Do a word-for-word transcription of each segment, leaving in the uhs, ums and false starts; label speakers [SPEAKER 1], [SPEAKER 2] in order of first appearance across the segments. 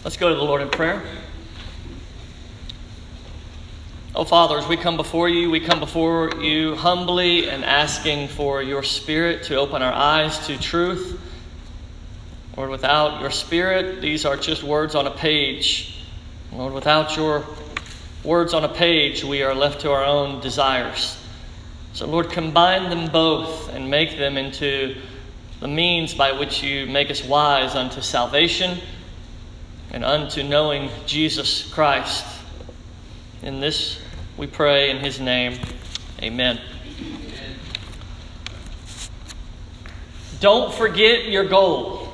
[SPEAKER 1] Let's go to the Lord in prayer. Oh, Father, as we come before you, we come before you humbly and asking for your Spirit to open our eyes to truth. Lord, without your Spirit, these are just words on a page. Lord, without your words on a page, we are left to our own desires. So, Lord, combine them both and make them into the means by which you make us wise unto salvation and unto knowing Jesus Christ. In this we pray in his name. Amen. Amen. Don't forget your goal.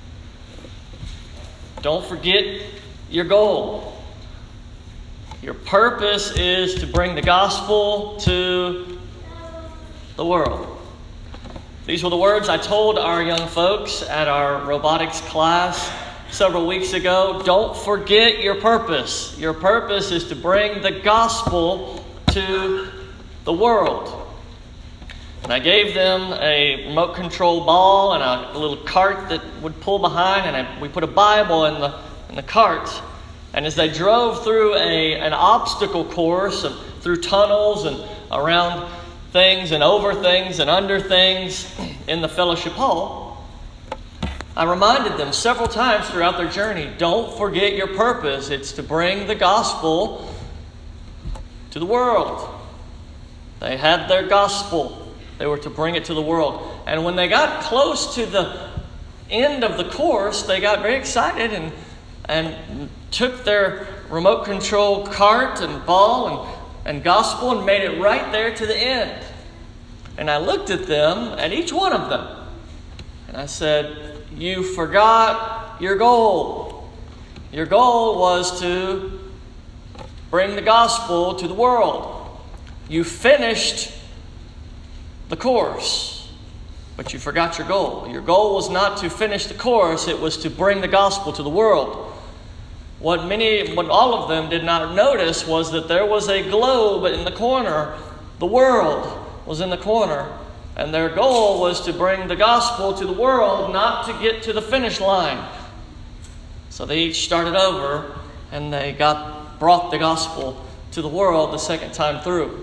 [SPEAKER 1] Don't forget your goal. Your purpose is to bring the gospel to the world. These were the words I told our young folks at our robotics class several weeks ago. Don't forget your purpose. Your purpose is to bring the gospel to the world. And I gave them a remote control ball and a, a little cart that would pull behind, and I, we put a Bible in the in the cart. And as they drove through a an obstacle course and through tunnels and around things and over things and under things in the fellowship hall, I reminded them several times throughout their journey, don't forget your purpose. It's to bring the gospel to the world. They had their gospel. They were to bring it to the world. And when they got close to the end of the course, they got very excited and, and took their remote control cart and ball and, and gospel and made it right there to the end. And I looked at them, at each one of them, and I said, you forgot your goal. Your goal was to bring the gospel to the world. You finished the course, but you forgot your goal. Your goal was not to finish the course, it was to bring the gospel to the world. What many, what all of them did not notice was that there was a globe in the corner. The world was in the corner. And their goal was to bring the gospel to the world, not to get to the finish line. So they each started over and they got brought the gospel to the world the second time through.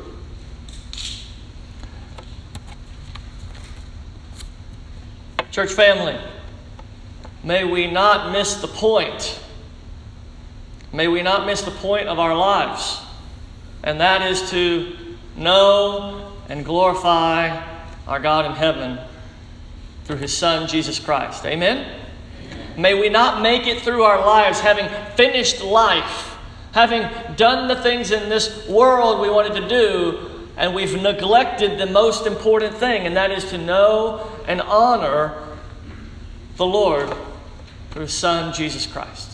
[SPEAKER 1] Church family, may we not miss the point. May we not miss the point of our lives. And that is to know and glorify our God in heaven through his Son, Jesus Christ. Amen? Amen? May we not make it through our lives having finished life, having done the things in this world we wanted to do, and we've neglected the most important thing, and that is to know and honor the Lord through his Son, Jesus Christ.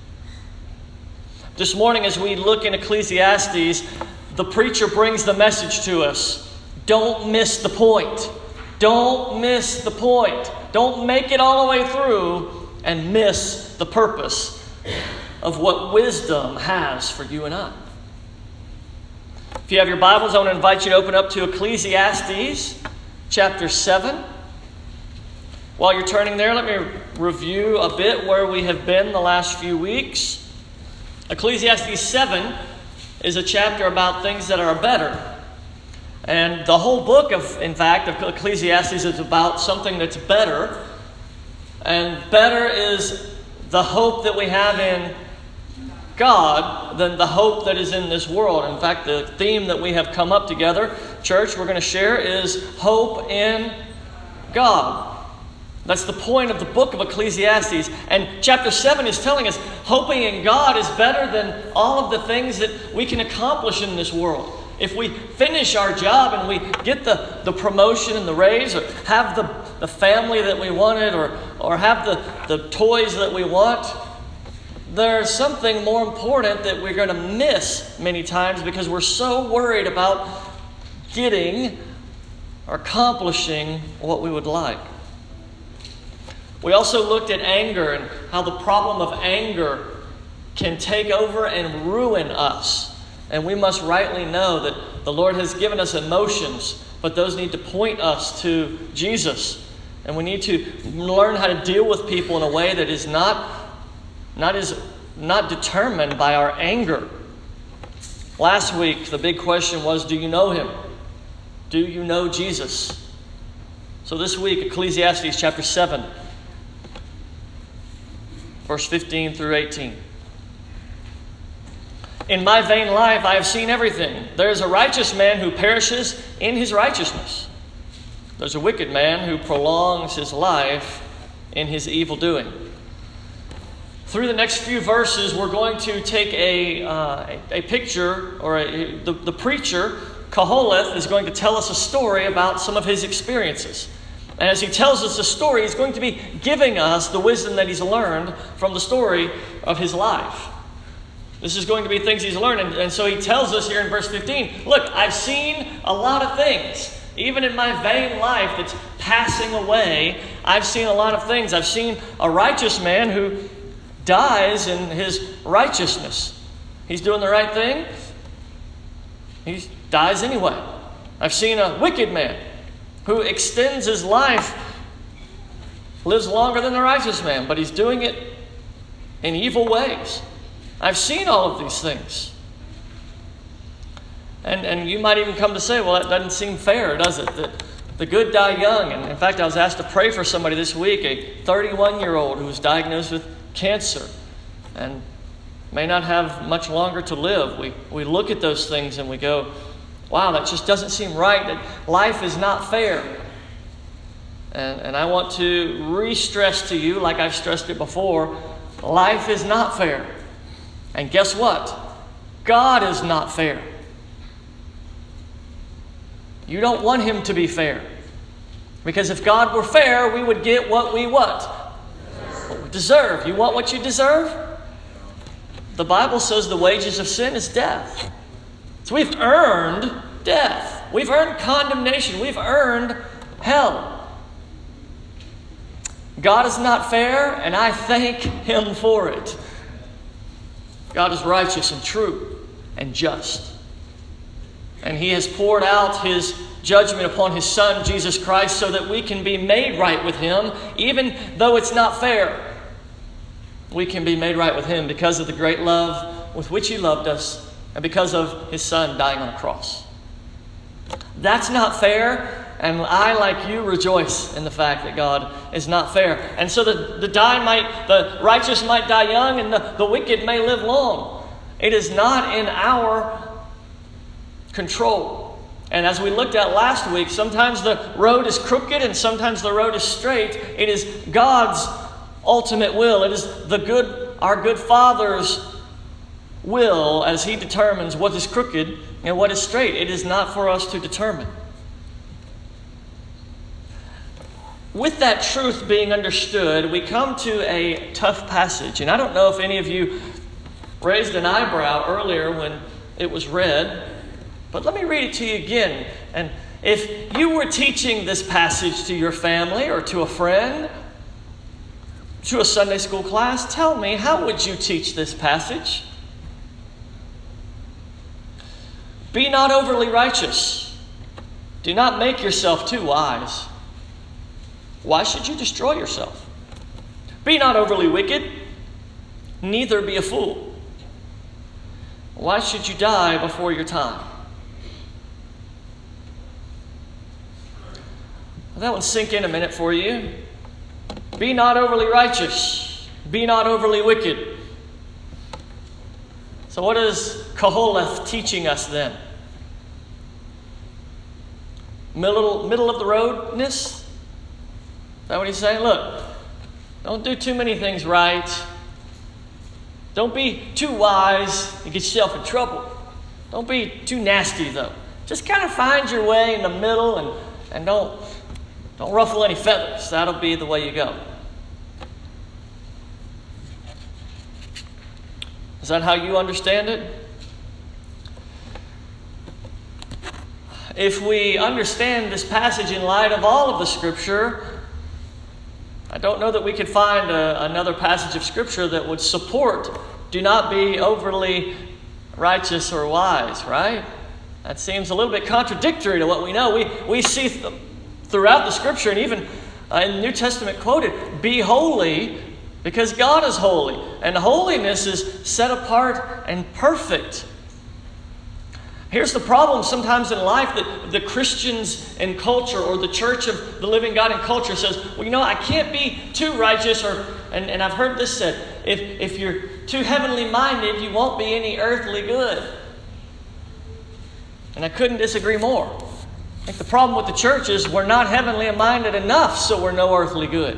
[SPEAKER 1] This morning, as we look in Ecclesiastes, the preacher brings the message to us. Don't miss the point. Don't miss the point. Don't make it all the way through and miss the purpose of what wisdom has for you and I. If you have your Bibles, I want to invite you to open up to Ecclesiastes chapter seven. While you're turning there, let me review a bit where we have been the last few weeks. Ecclesiastes seven is a chapter about things that are better. And the whole book, of, in fact, of Ecclesiastes is about something that's better. And better is the hope that we have in God than the hope that is in this world. In fact, the theme that we have come up together, church, we're going to share is hope in God. That's the point of the book of Ecclesiastes. And chapter seven is telling us hoping in God is better than all of the things that we can accomplish in this world. If we finish our job and we get the, the promotion and the raise, or have the, the family that we wanted, or, or have the, the toys that we want, there's something more important that we're going to miss many times because we're so worried about getting or accomplishing what we would like. We also looked at anger and how the problem of anger can take over and ruin us. And we must rightly know that the Lord has given us emotions, but those need to point us to Jesus. And we need to learn how to deal with people in a way that is not, not as not determined by our anger. Last week, the big question was, do you know him? Do you know Jesus? So this week, Ecclesiastes chapter seven, verse fifteen through eighteen. In my vain life I have seen everything. There is a righteous man who perishes in his righteousness. There's a wicked man who prolongs his life in his evil doing. Through the next few verses, we're going to take a, uh, a, a picture, or a, the, the preacher, Koheleth, is going to tell us a story about some of his experiences. And as he tells us the story, he's going to be giving us the wisdom that he's learned from the story of his life. This is going to be things he's learned. And, and so he tells us here in verse fifteen, look, I've seen a lot of things. Even in my vain life that's passing away, I've seen a lot of things. I've seen a righteous man who dies in his righteousness. He's doing the right thing. He dies anyway. I've seen a wicked man who extends his life, lives longer than the righteous man, but he's doing it in evil ways. I've seen all of these things. And and you might even come to say, well, that doesn't seem fair, does it? That the good die young. And in fact, I was asked to pray for somebody this week, a thirty-one-year-old who was diagnosed with cancer and may not have much longer to live. We we look at those things and we go, wow, that just doesn't seem right. That life is not fair. And, and I want to re-stress to you, like I've stressed it before, life is not fair. And guess what? God is not fair. You don't want him to be fair. Because if God were fair, we would get what we what? What we deserve. You want what you deserve? The Bible says the wages of sin is death. So we've earned death. We've earned condemnation. We've earned hell. God is not fair, and I thank him for it. God is righteous and true and just. And he has poured out his judgment upon his Son, Jesus Christ, so that we can be made right with him, even though it's not fair. We can be made right with him because of the great love with which he loved us and because of his Son dying on a cross. That's not fair. And I, like you, rejoice in the fact that God is not fair. And so the, the die might, the righteous might die young, and the, the wicked may live long. It is not in our control. And as we looked at last week, sometimes the road is crooked and sometimes the road is straight. It is God's ultimate will. It is the good, our good Father's will as he determines what is crooked and what is straight. It is not for us to determine. With that truth being understood, we come to a tough passage. And I don't know if any of you raised an eyebrow earlier when it was read, but let me read it to you again. And if you were teaching this passage to your family or to a friend, to a Sunday school class, tell me, how would you teach this passage? Be not overly righteous. Do not make yourself too wise. Why should you destroy yourself? Be not overly wicked, neither be a fool. Why should you die before your time? Let that one sink in a minute for you. Be not overly righteous. Be not overly wicked. So what is Koheleth teaching us then? Middle, middle of the roadness? Is that what he's saying? Look, don't do too many things right. Don't be too wise and get yourself in trouble. Don't be too nasty, though. Just kind of find your way in the middle and, and don't, don't ruffle any feathers. That'll be the way you go. Is that how you understand it? If we understand this passage in light of all of the Scripture, I don't know that we could find a, another passage of Scripture that would support do not be overly righteous or wise, right? That seems a little bit contradictory to what we know. We, we see th- throughout the Scripture, and even uh, in the New Testament quoted, be holy Because God is holy, and holiness is set apart and perfect. Here's the problem sometimes in life that the Christians in culture or the church of the living God in culture says, well, you know, I can't be too righteous, or and, and I've heard this said, if, if you're too heavenly minded, you won't be any earthly good. And I couldn't disagree more. I think the problem with the church is we're not heavenly minded enough, so we're no earthly good.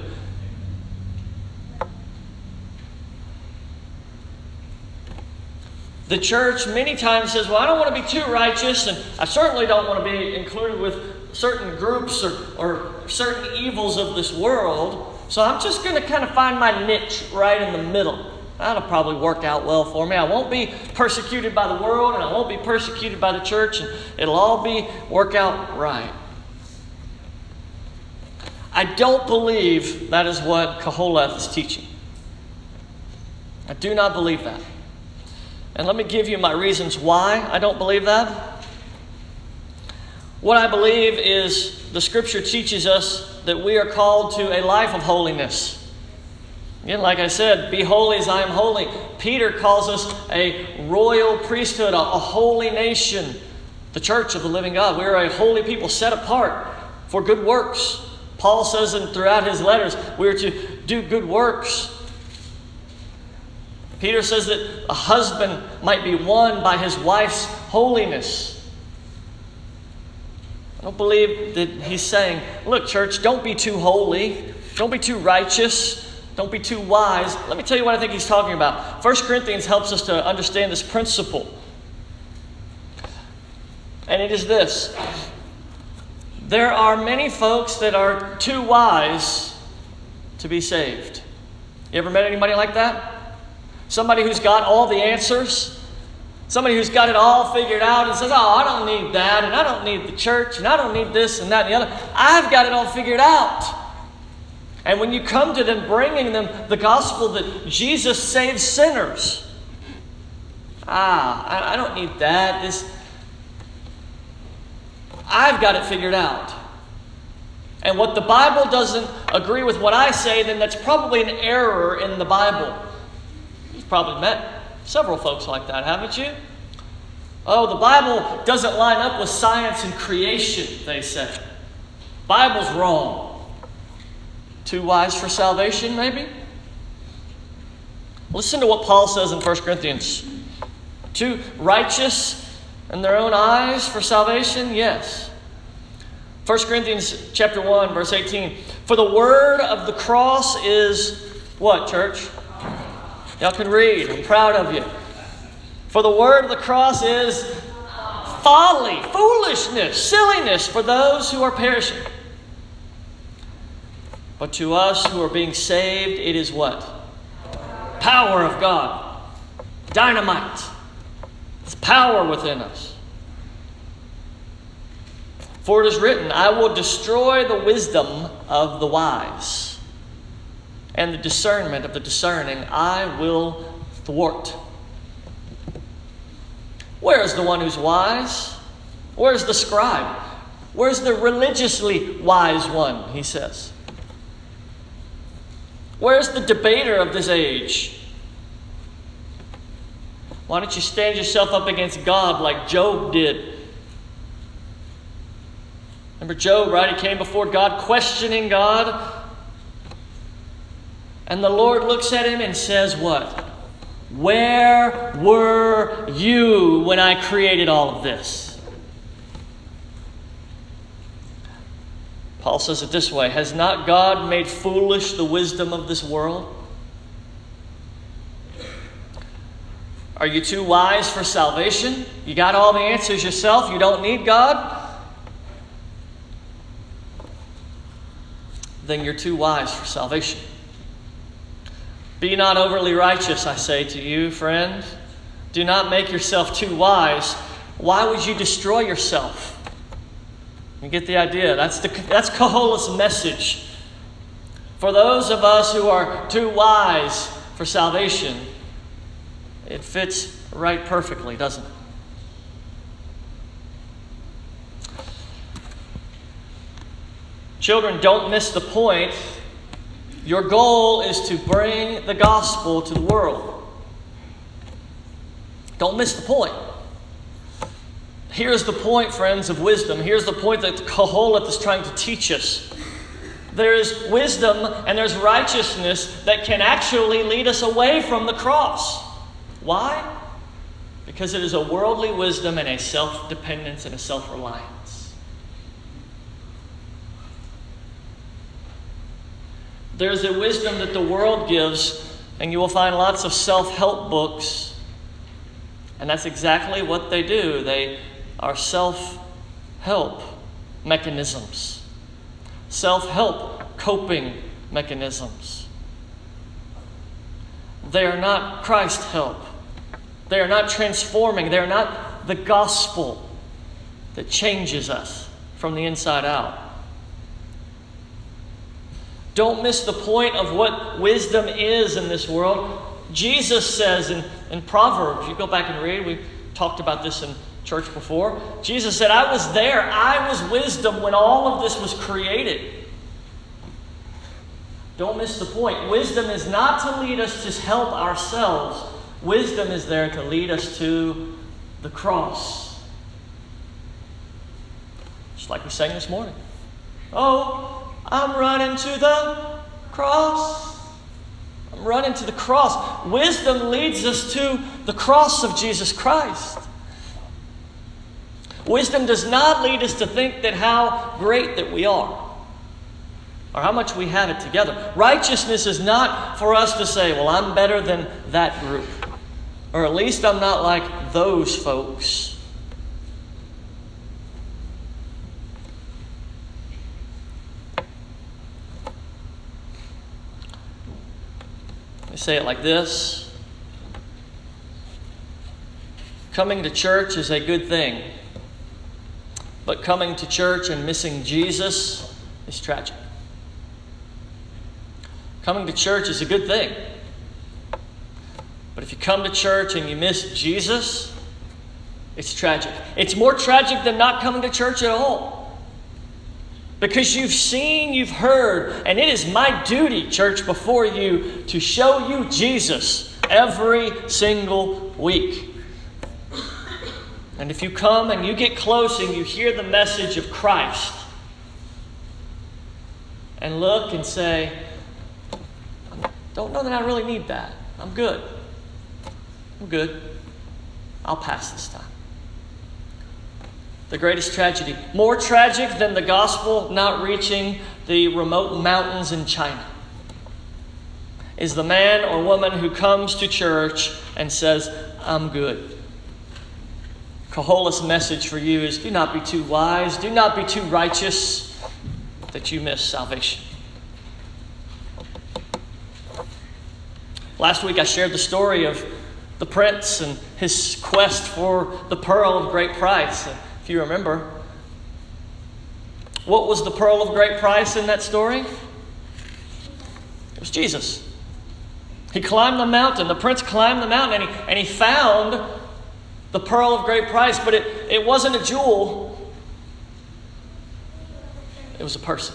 [SPEAKER 1] The church many times says, well, I don't want to be too righteous, and I certainly don't want to be included with certain groups or, or certain evils of this world, so I'm just going to kind of find my niche right in the middle. That'll probably work out well for me. I won't be persecuted by the world, and I won't be persecuted by the church, and it'll all be work out right. I don't believe that is what Koheleth is teaching. I do not believe that. And let me give you my reasons why I don't believe that. What I believe is the Scripture teaches us that we are called to a life of holiness. Again, like I said, be holy as I am holy. Peter calls us a royal priesthood, a, a holy nation, the church of the living God. We are a holy people set apart for good works. Paul says in, throughout his letters, we are to do good works. Peter says that a husband might be won by his wife's holiness. I don't believe that he's saying, look, church, don't be too holy. Don't be too righteous. Don't be too wise. Let me tell you what I think he's talking about. First Corinthians helps us to understand this principle. And it is this. There are many folks that are too wise to be saved. You ever met anybody like that? Somebody who's got all the answers. Somebody who's got it all figured out and says, oh, I don't need that, and I don't need the church, and I don't need this and that and the other. I've got it all figured out. And when you come to them, bringing them the gospel that Jesus saves sinners. Ah, I, I don't need that. This, I've got it figured out. And what the Bible doesn't agree with what I say, then that's probably an error in the Bible. You've probably met several folks like that, haven't you? Oh, the Bible doesn't line up with science and creation, they say. Bible's wrong. Too wise for salvation, maybe? Listen to what Paul says in First Corinthians. Too righteous in their own eyes for salvation? Yes. First Corinthians chapter one, verse eighteen. For the word of the cross is what, church? Y'all can read. I'm proud of you. For the word of the cross is folly, foolishness, silliness for those who are perishing. But to us who are being saved, it is what? Power of God. Dynamite. It's power within us. For it is written, I will destroy the wisdom of the wise, and the discernment of the discerning I will thwart. Where is the one who's wise? Where is the scribe? Where's the religiously wise one, he says. Where's the debater of this age? Why don't you stand yourself up against God like Job did? Remember Job, right? He came before God questioning God. And the Lord looks at him and says what? Where were you when I created all of this? Paul says it this way. Has not God made foolish the wisdom of this world? Are you too wise for salvation? You got all the answers yourself? You don't need God? Then you're too wise for salvation. Be not overly righteous, I say to you, friend. Do not make yourself too wise. Why would you destroy yourself? You get the idea. That's the that's Koheleth's message. For those of us who are too wise for salvation, it fits right perfectly, doesn't it? Children, don't miss the point Your goal is to bring the gospel to the world. Don't miss the point. Here's the point, friends, of wisdom. Here's the point that Kohelet is trying to teach us. There is wisdom and there's righteousness that can actually lead us away from the cross. Why? Because it is a worldly wisdom and a self-dependence and a self-reliance. There's a wisdom that the world gives, and you will find lots of self-help books. And that's exactly what they do. They are self-help mechanisms. Self-help coping mechanisms. They are not Christ help. They are not transforming. They are not the gospel that changes us from the inside out. Don't miss the point of what wisdom is in this world. Jesus says in, in Proverbs, you go back and read, we talked about this in church before. Jesus said, I was there. I was wisdom when all of this was created. Don't miss the point. Wisdom is not to lead us to help ourselves. Wisdom is there to lead us to the cross. Just like we sang this morning. Oh, I'm running to the cross. I'm running to the cross. Wisdom leads us to the cross of Jesus Christ. Wisdom does not lead us to think that how great that we are or how much we have it together. Righteousness is not for us to say, well, I'm better than that group. Or at least I'm not like those folks. Let me say it like this. Coming to church is a good thing. But coming to church and missing Jesus is tragic. Coming to church is a good thing. But if you come to church and you miss Jesus, it's tragic. It's more tragic than not coming to church at all. Because you've seen, you've heard, and it is my duty, church, before you to show you Jesus every single week. And if you come and you get close and you hear the message of Christ and look and say, I don't know that I really need that. I'm good. I'm good. I'll pass this time. The greatest tragedy, more tragic than the gospel not reaching the remote mountains in China, is the man or woman who comes to church and says, I'm good. Kohelet's message for you is do not be too wise, do not be too righteous that you miss salvation. Last week I shared the story of the prince and his quest for the pearl of great price. If you remember, what was the pearl of great price in that story? It was Jesus. He climbed the mountain. The prince climbed the mountain and he, and he found the pearl of great price, but it, it wasn't a jewel. It was a person.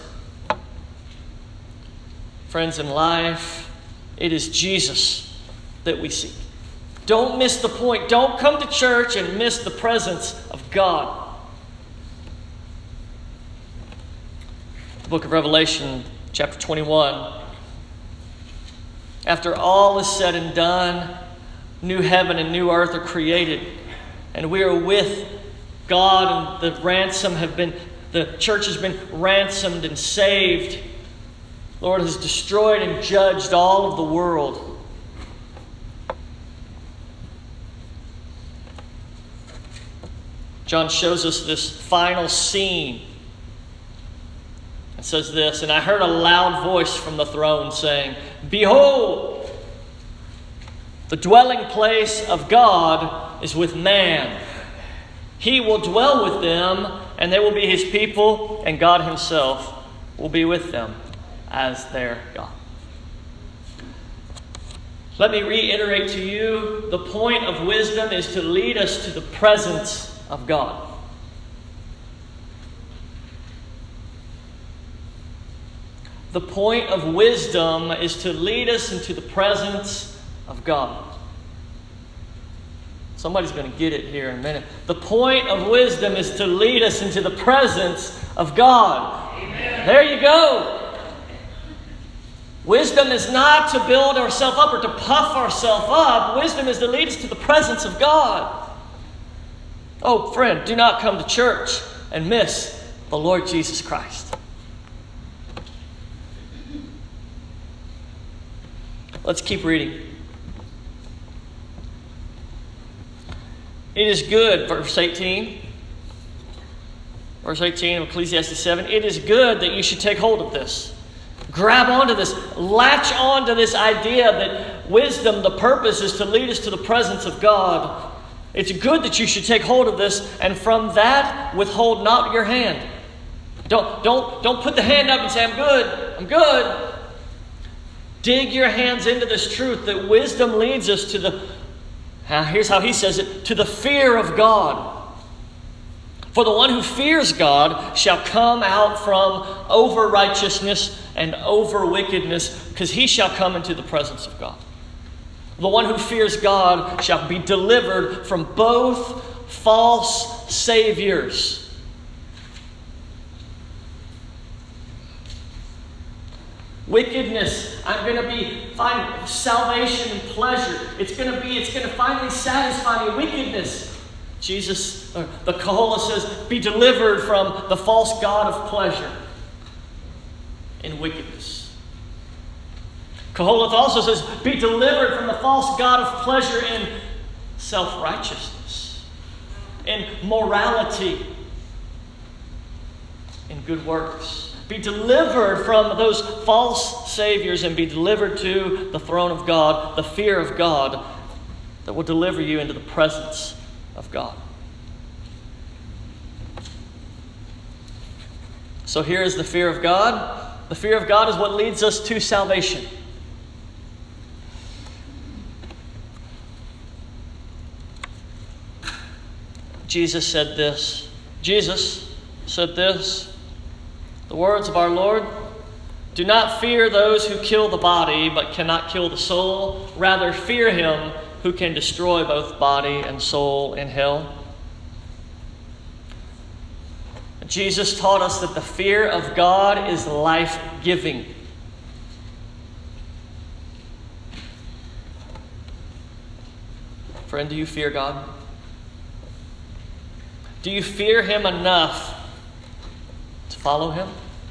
[SPEAKER 1] Friends, in life, it is Jesus that we seek. Don't miss the point. Don't come to church and miss the presence of God. The book of Revelation, chapter twenty-one. After all is said and done, new heaven and new earth are created. And we are with God, and the ransom have been, the church has been ransomed and saved. The Lord has destroyed and judged all of the world. John shows us this final scene. It says this, and I heard a loud voice from the throne saying, Behold, the dwelling place of God is with man. He will dwell with them, and they will be his people, and God himself will be with them as their God. Let me reiterate to you, the point of wisdom is to lead us to the presence of God. The point of wisdom is to lead us into the presence of God. Somebody's going to get it here in a minute. The point of wisdom is to lead us into the presence of God. Amen. There you go. Wisdom is not to build ourselves up or to puff ourselves up. Wisdom is to lead us to the presence of God. Oh, friend, do not come to church and miss the Lord Jesus Christ. Let's keep reading. It is good, verse eighteen. Verse eighteen of Ecclesiastes seven. It is good that you should take hold of this. Grab onto this. Latch onto this idea that wisdom, the purpose is to lead us to the presence of God. It's good that you should take hold of this, and from that withhold not your hand. Don't, don't, don't put the hand up and say, I'm good, I'm good. Dig your hands into this truth that wisdom leads us to the, here's how he says it, to the fear of God. For the one who fears God shall come out from over righteousness and over wickedness, because he shall come into the presence of God. The one who fears God shall be delivered from both false saviors. Wickedness, I'm going to be find salvation and pleasure. It's going to be, it's going to finally satisfy me. Wickedness. Jesus, or the Kohelet says, be delivered from the false god of pleasure in wickedness. Kohelet also says, be delivered from the false god of pleasure in self-righteousness, in morality, in good works. Be delivered from those false saviors and be delivered to the throne of God, the fear of God that will deliver you into the presence of God. So here is the fear of God. The fear of God is what leads us to salvation. Jesus said this. Jesus said this. The words of our Lord, do not fear those who kill the body but cannot kill the soul. Rather fear him who can destroy both body and soul in hell. Jesus taught us that the fear of God is life-giving. Friend, do you fear God? Do you fear him enough to follow him?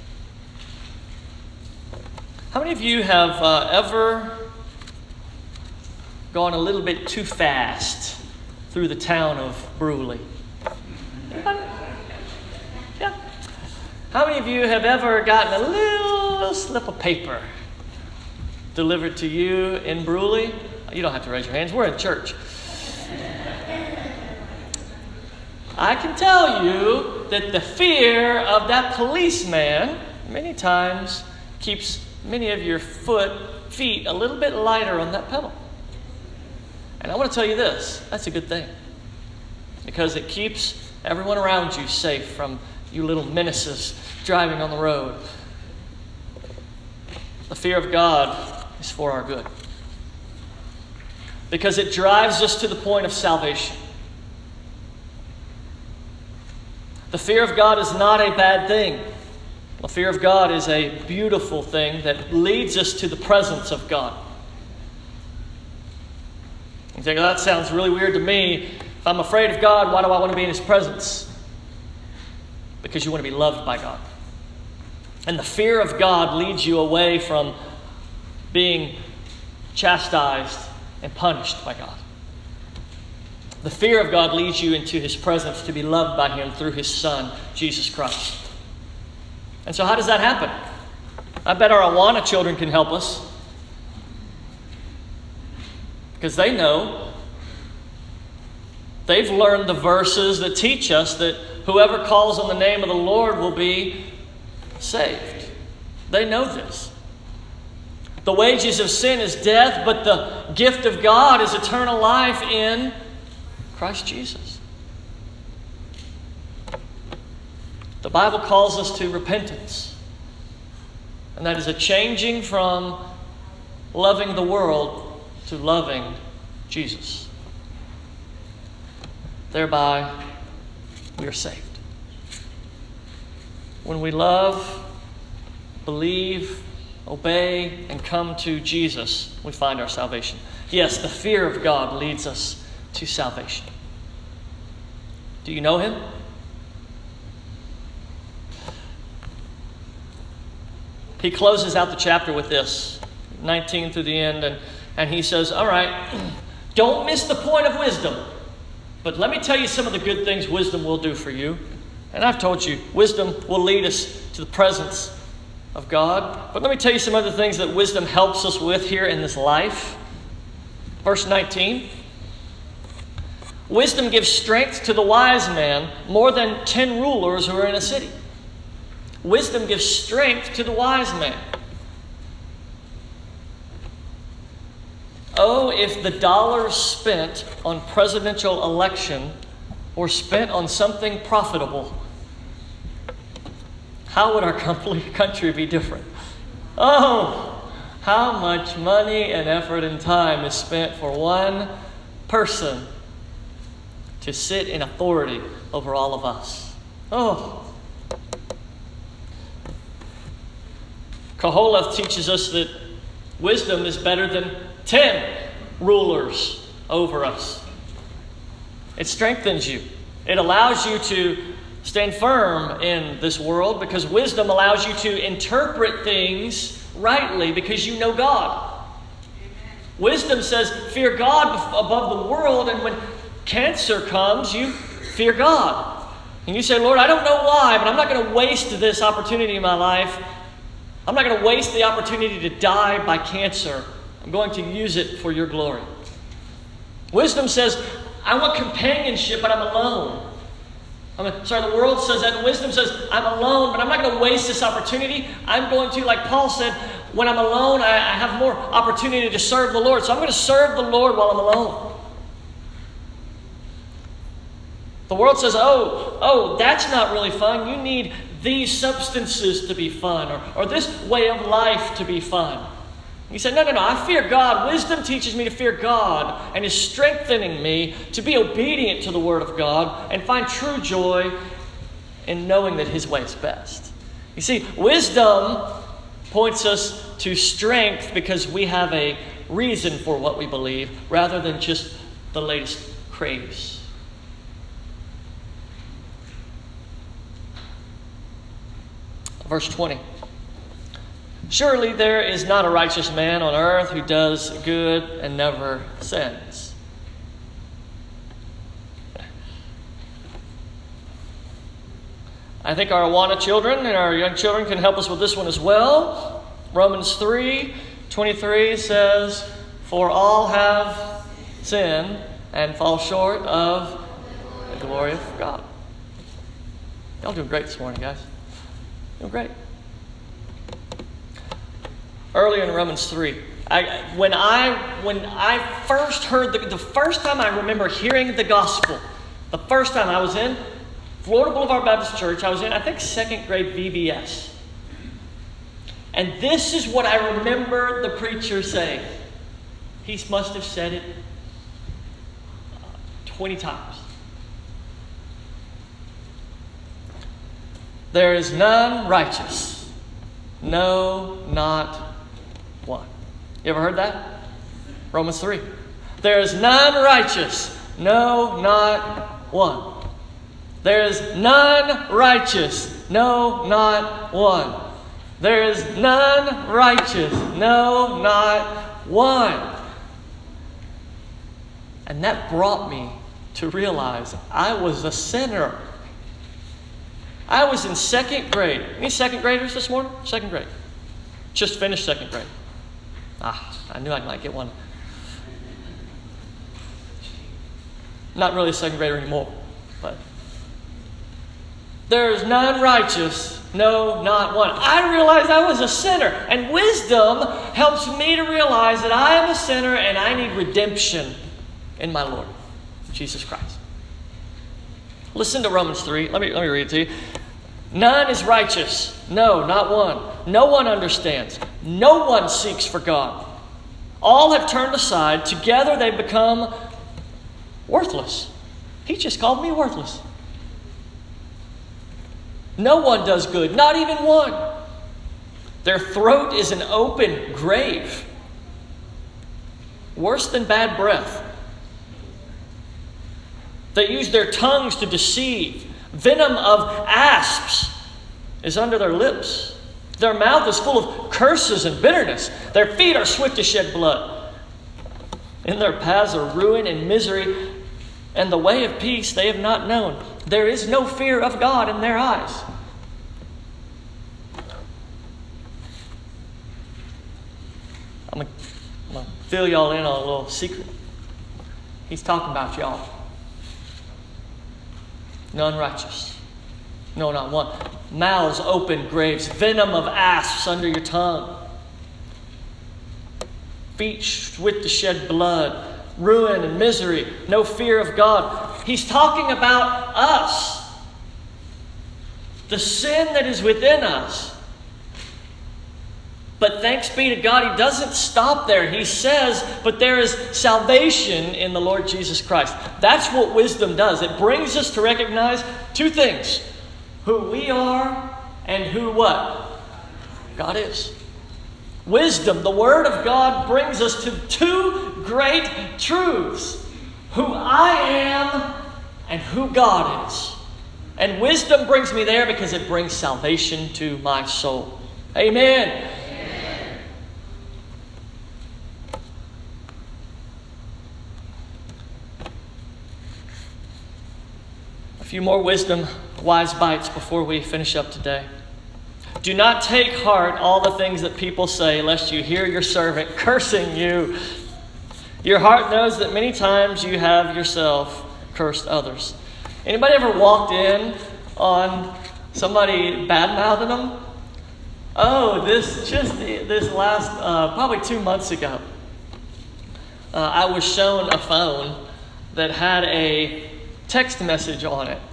[SPEAKER 1] How many of you have uh, ever gone a little bit too fast through the town of Bruley? Yeah. How many of you have ever gotten a little slip of paper delivered to you in Bruley? You don't have to raise your hands. We're in church. I can tell you that the fear of that policeman many times keeps many of your foot, feet a little bit lighter on that pedal. And I want to tell you this, that's a good thing. Because it keeps everyone around you safe from you little menaces driving on the road. The fear of God is for our good. Because it drives us to the point of salvation. The fear of God is not a bad thing. The fear of God is a beautiful thing that leads us to the presence of God. You think, oh, that sounds really weird to me. If I'm afraid of God, why do I want to be in his presence? Because you want to be loved by God. And the fear of God leads you away from being chastised and punished by God. The fear of God leads you into his presence to be loved by him through his Son, Jesus Christ. And so how does that happen? I bet our Awana children can help us. Because they know. They've learned the verses that teach us that whoever calls on the name of the Lord will be saved. They know this. The wages of sin is death, but the gift of God is eternal life in Christ Jesus. The Bible calls us to repentance. And that is a changing from loving the world to loving Jesus. Thereby, we are saved. When we love, believe, obey, and come to Jesus, we find our salvation. Yes, the fear of God leads us to salvation. Do you know Him? He closes out the chapter with this, nineteen through the end, and, and he says, all right, don't miss the point of wisdom. But let me tell you some of the good things wisdom will do for you. And I've told you, wisdom will lead us to the presence of God. But let me tell you some other things that wisdom helps us with here in this life. Verse nineteen. Wisdom gives strength to the wise man more than ten rulers who are in a city. Wisdom gives strength to the wise man. Oh, if the dollars spent on presidential election were spent on something profitable, how would our country be different? Oh, how much money and effort and time is spent for one person to sit in authority over all of us. Oh. Koheleth teaches us that wisdom is better than ten rulers over us. It strengthens you. It allows you to stand firm in this world because wisdom allows you to interpret things rightly because you know God. Wisdom says, fear God above the world, and when cancer comes, you fear God. And you say, Lord, I don't know why, but I'm not going to waste this opportunity in my life. I'm not going to waste the opportunity to die by cancer. I'm going to use it for your glory. Wisdom says, I want companionship, but I'm alone. I mean, sorry, the world says that. Wisdom says, I'm alone, but I'm not going to waste this opportunity. I'm going to, like Paul said, when I'm alone, I, I have more opportunity to serve the Lord. So I'm going to serve the Lord while I'm alone. The world says, oh, oh, that's not really fun. You need these substances to be fun, or, or this way of life to be fun. You say, no, no, no, I fear God. Wisdom teaches me to fear God and is strengthening me to be obedient to the Word of God and find true joy in knowing that His way is best. You see, wisdom points us to strength because we have a reason for what we believe rather than just the latest craze. Verse twenty. Surely there is not a righteous man on earth who does good and never sins. I think our Awana children and our young children can help us with this one as well. Romans three twenty-three says, for all have sinned and fall short of the glory of God. Y'all doing great this morning, guys. Doing great. Earlier in Romans three, I, when I when I first heard, the, the first time I remember hearing the gospel, the first time I was in Florida Boulevard Baptist Church, I was in, I think, second grade V B S. And this is what I remember the preacher saying. He must have said it twenty times. There is none righteous, no, not one. You ever heard that? Romans three. There is none righteous, no, not one. There is none righteous, no, not one. There is none righteous, no, not one. And that brought me to realize I was a sinner. I was in second grade. Any second graders this morning? Second grade. Just finished second grade. Ah, I knew I might get one. Not really a second grader anymore, but there is none righteous, no, not one. I realized I was a sinner, and wisdom helps me to realize that I am a sinner and I need redemption in my Lord, Jesus Christ. Listen to Romans three. Let me, let me read it to you. None is righteous. No, not one. No one understands. No one seeks for God. All have turned aside. Together they become worthless. He just called me worthless. No one does good, not even one. Their throat is an open grave, worse than bad breath. They use their tongues to deceive. Venom of asps is under their lips. Their mouth is full of curses and bitterness. Their feet are swift to shed blood. In their paths are ruin and misery, and the way of peace they have not known. There is no fear of God in their eyes. I'm going to fill y'all in on a little secret. He's talking about y'all. None righteous. No, not one. Mouths open graves. Venom of asps under your tongue. Feet swift to shed blood. Ruin and misery. No fear of God. He's talking about us. The sin that is within us. But thanks be to God, He doesn't stop there. He says, but there is salvation in the Lord Jesus Christ. That's what wisdom does. It brings us to recognize two things. Who we are and who what? God is. Wisdom, the Word of God, brings us to two great truths. Who I am and who God is. And wisdom brings me there because it brings salvation to my soul. Amen. A few more wisdom, wise bites before we finish up today. Do not take heart all the things that people say, lest you hear your servant cursing you. Your heart knows that many times you have yourself cursed others. Anybody ever walked in on somebody bad-mouthing them? Oh, this just this last, uh, probably two months ago, uh, I was shown a phone that had a text message on it.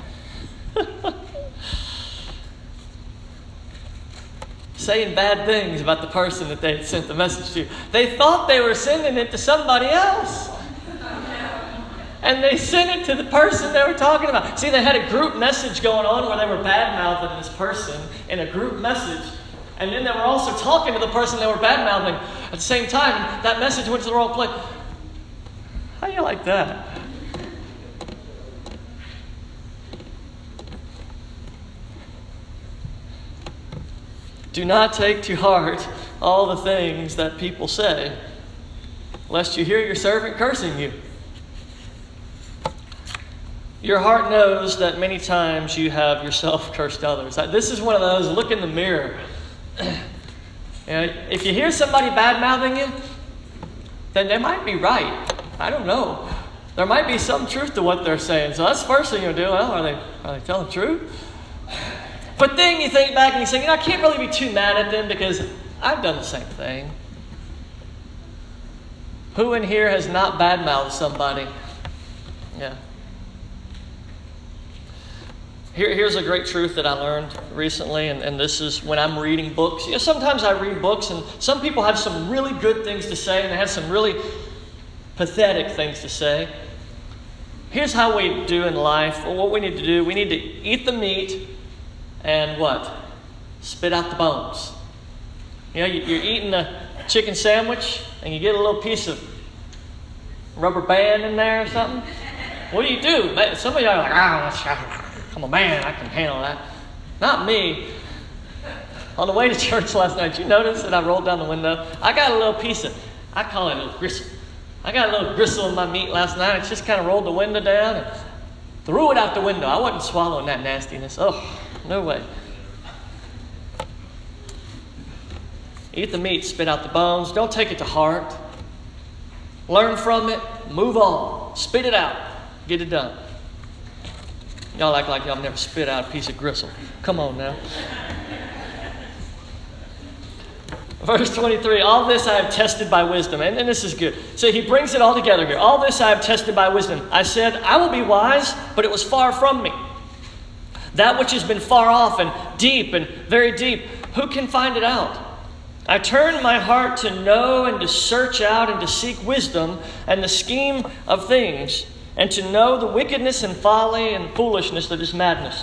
[SPEAKER 1] Saying bad things about the person that they had sent the message to. They thought they were sending it to somebody else. And they sent it to the person they were talking about. See, they had a group message going on where they were bad-mouthing this person in a group message. And then they were also talking to the person they were bad-mouthing. At the same time, that message went to the wrong place. How do you like that? Do not take to heart all the things that people say, lest you hear your servant cursing you. Your heart knows that many times you have yourself cursed others. This is one of those, look in the mirror. You know, if you hear somebody bad-mouthing you, then they might be right. I don't know. There might be some truth to what they're saying. So that's the first thing you'll do. Well, are they, are they telling the truth? But then you think back and you say, you know, I can't really be too mad at them because I've done the same thing. Who in here has not bad-mouthed somebody? Yeah. Here, here's a great truth that I learned recently, and, and this is when I'm reading books. You know, sometimes I read books, and some people have some really good things to say, and they have some really pathetic things to say. Here's how we do in life. Well, what we need to do, we need to eat the meat and what? Spit out the bones. You know, you're eating a chicken sandwich, and you get a little piece of rubber band in there or something. What do you do? Some of you are like, ah, I'm a man, I can handle that. Not me. On the way to church last night, you notice that I rolled down the window? I got a little piece of, I call it a little gristle. I got a little gristle in my meat last night. I just kind of rolled the window down and threw it out the window. I wasn't swallowing that nastiness. Oh, no way. Eat the meat, spit out the bones. Don't take it to heart. Learn from it. Move on. Spit it out. Get it done. Y'all act like y'all never spit out a piece of gristle. Come on now. Verse twenty-three, all this I have tested by wisdom. And, and this is good. So he brings it all together here. All this I have tested by wisdom. I said, I will be wise, but it was far from me. That which has been far off and deep and very deep, who can find it out? I turn my heart to know and to search out and to seek wisdom and the scheme of things, and to know the wickedness and folly and foolishness that is madness.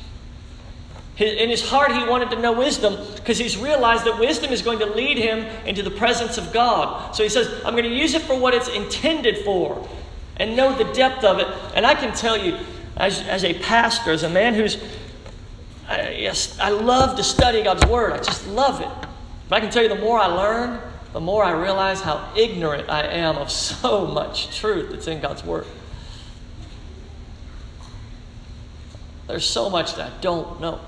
[SPEAKER 1] In his heart, he wanted to know wisdom because he's realized that wisdom is going to lead him into the presence of God. So he says, I'm going to use it for what it's intended for and know the depth of it. And I can tell you, as, as a pastor, as a man who's, I, yes, I love to study God's Word. I just love it. But I can tell you, the more I learn, the more I realize how ignorant I am of so much truth that's in God's Word. There's so much that I don't know.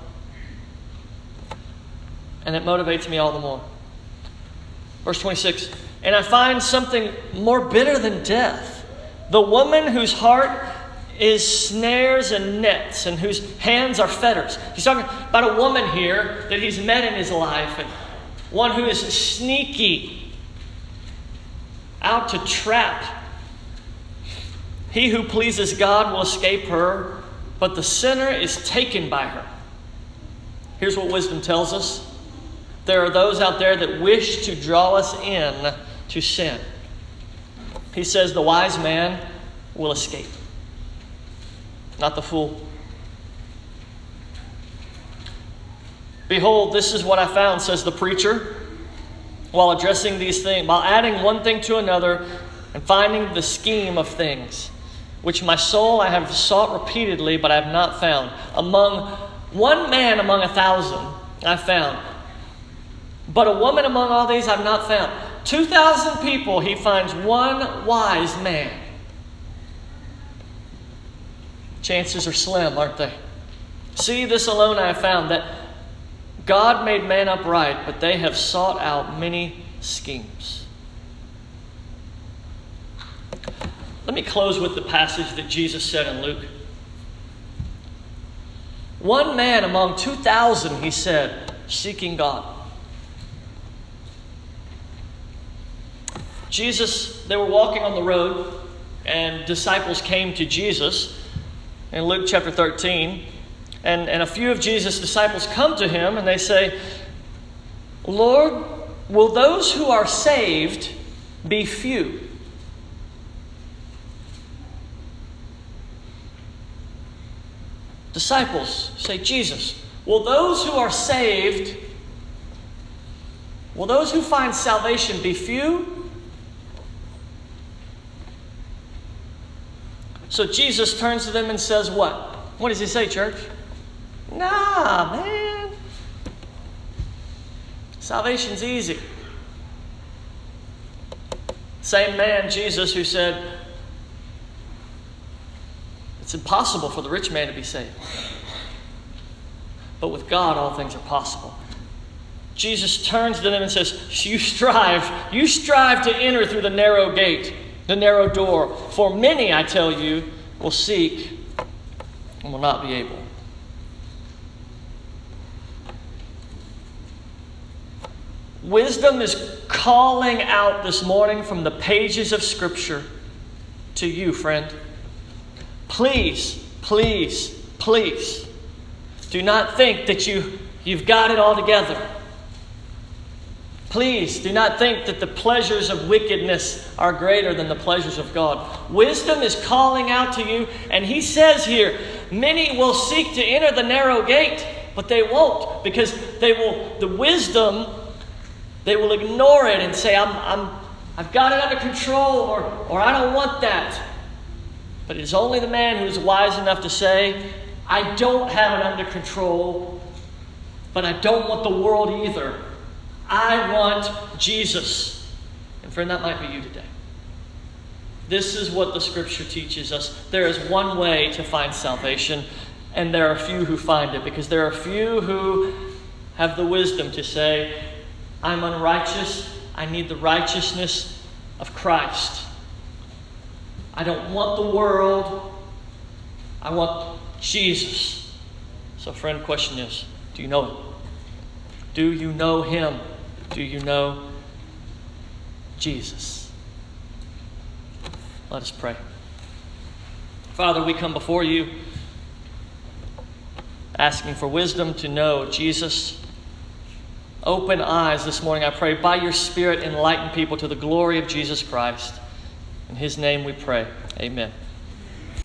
[SPEAKER 1] And it motivates me all the more. Verse twenty-six, and I find something more bitter than death. The woman whose heart is snares and nets, and whose hands are fetters. He's talking about a woman here that he's met in his life, and one who is sneaky, out to trap. He who pleases God will escape her, but the sinner is taken by her. Here's what wisdom tells us. There are those out there that wish to draw us in to sin. He says the wise man will escape, not the fool. Behold, this is what I found, says the preacher, while addressing these things, while adding one thing to another and finding the scheme of things, which my soul I have sought repeatedly, but I have not found. Among one man among a thousand I found, but a woman among all these I've not found. Two thousand people, he finds one wise man. Chances are slim, aren't they? See, this alone I have found, that God made man upright, but they have sought out many schemes. Let me close with the passage that Jesus said in Luke. One man among two thousand, he said, seeking God. Jesus, they were walking on the road, and disciples came to Jesus in Luke chapter thirteen. And, and a few of Jesus' disciples come to him and they say, Lord, will those who are saved be few? Disciples say, Jesus, will those who are saved, will those who find salvation be few? So Jesus turns to them and says what? What does he say, church? Nah, man. Salvation's easy. Same man, Jesus, who said, it's impossible for the rich man to be saved. But with God, all things are possible. Jesus turns to them and says, you strive, you strive to enter through the narrow gate, the narrow door. For many, I tell you, will seek and will not be able. Wisdom is calling out this morning from the pages of Scripture to you, friend. Please, please, please, do not think that you, you've got it all together. Please do not think that the pleasures of wickedness are greater than the pleasures of God. Wisdom is calling out to you, and he says here, many will seek to enter the narrow gate, but they won't, because they will, the wisdom, they will ignore it and say, I'm, I'm, I've got it under control, or, or I don't want that. But it is only the man who is wise enough to say, I don't have it under control, but I don't want the world either. I want Jesus. And friend, that might be you today. This is what the Scripture teaches us. There is one way to find salvation, and there are few who find it, because there are few who have the wisdom to say, I'm unrighteous. I need the righteousness of Christ. I don't want the world. I want Jesus. So friend, the question is, do you know Him? Do you know Him? Do you know Jesus? Let us pray. Father, we come before you asking for wisdom to know Jesus. Open eyes this morning, I pray. By your Spirit, enlighten people to the glory of Jesus Christ. In His name we pray. Amen.